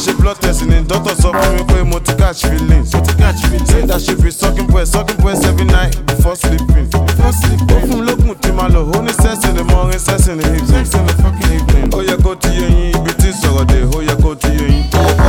ṣe blood test ni doctor sọ fún mi pé mo ti catch feelings. Say that she be sucking breast every night before sleeping. Ó fún mi lókun tí máa lò, ó ní sex in the morning, sex in the evening. Ó yẹ kó ti yé yín, ibi tí sọ̀rọ̀ dé, ó yẹ kó ti yé yín.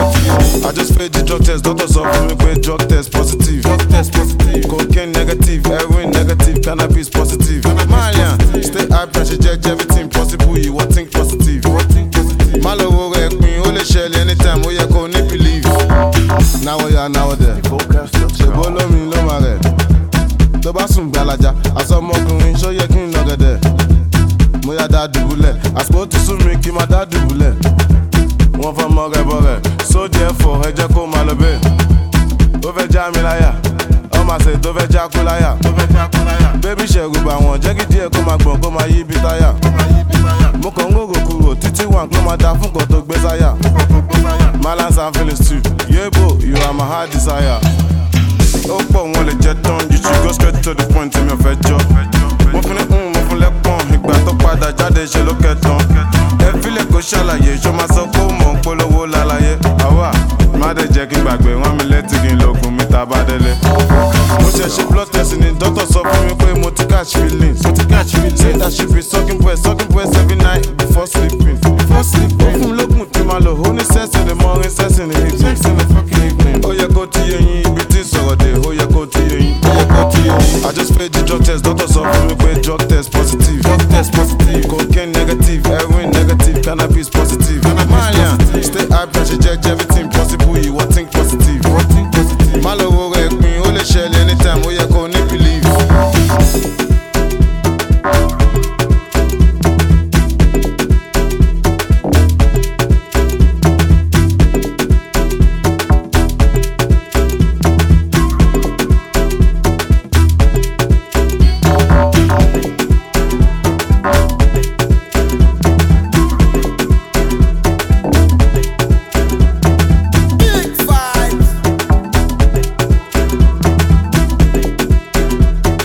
I just paid the drug test, doctor sọ fún mi pé drug test positive. Cocaine negative, heroin negative, cannabis positive. Marian, stay high pressure, check everything possible, you won't think positive. Má lọ wo rẹ̀ pin, ó lè ṣẹlẹ̀ anytime, ó yẹ kó ní believe. Now here, now there, ṣèbó lómi ló máa rẹ̀. Tó bá sùn gbalaja, aṣọ ọmọkùnrin ṣó yẹ kí n lọ gẹ̀dẹ̀. Mo yá dá dùbúlẹ̀, àsìkò ti sún mi kí n má dá dùbúlẹ̀. Wọ́n fọ́ mọ́ rẹ̀ bọ̀ rẹ̀, sódì ẹ̀fọ́ ẹ jẹ́ kó máa lọ bẹ́ẹ̀. Ó fẹ́ já mi láyà, ọmọ àṣẹ tó fẹ́ já kú láyà. Bébí ṣẹ̀rù bà wọ́n, jẹ́ kí díẹ̀ kó máa gbọ̀n kó máa yí bí táyà. Mo kàn ń rò kúrò títí wà kó máa da fún kan tó gbé sáyà. Malance and feelings too, yebo, you are my heart desire. Ó pọ̀ wọn lè jẹ tán, you should go straight to the point tí mi ò fẹ́ jọ. Mo fún ní mo fún lẹ́pọ̀n, ìgbà tó padà jáde ṣe ló kẹtàn. Ẹ fílẹ̀ kó ṣàlàyé, ṣó máa sọ pé ó mọ̀ ń polówó lálàyé. Àwa má dé jẹ́ kí n gbàgbé, wọ́n mi létí kí n lókun mi ta bá délé. Mo ṣe ṣe blood test ni doctor sọ fún mi pé mo ti catch feelings. Say that she be sucking breast every night before sleeping. Ó fún mi lókun tí máa lò, ó ní sex in the morning, sex in the evening. Ó yẹ kó ti yé yín, ibi tí sọ̀rọ̀ dé, ó yẹ kó ti yé yín. I just paid the drug test, doctor sọ fún mi pé drug test positive. Cocaine negative, heroin negative, cannabis positive. Marian, stay high pressure, check everything possible, you won't think positive. Má lọ wo rẹ̀ pin, ó lè ṣẹlẹ̀ anytime, ó yẹ kó ní believe.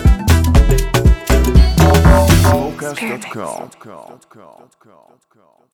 Podcast.com.